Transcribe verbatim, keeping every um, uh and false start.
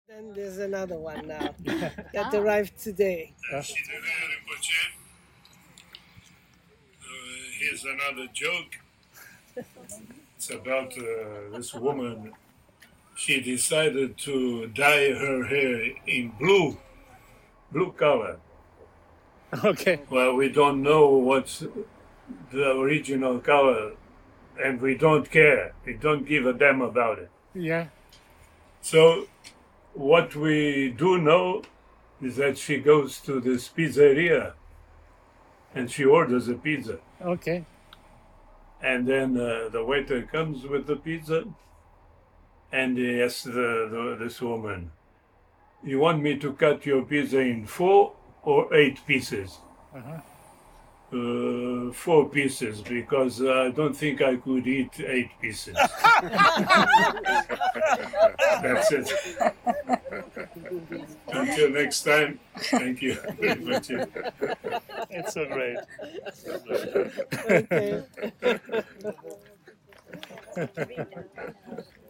Then there's another one now that arrived today. Uh, here's another joke. It's about uh, this woman. She decided to dye her hair in blue, blue color. Okay. Well, we don't know what's the original color, and we don't care. We don't give a damn about it. Yeah. So what we do know is that she goes to this pizzeria and she orders a pizza. Okay. And then uh, the waiter comes with the pizza and he asks the, the, this woman, "You want me to cut your pizza in four or eight pieces?" Uh-huh. Uh, four pieces, because I don't think I could eat eight pieces. That's it. Until next time, thank you very much. It's so great. Okay.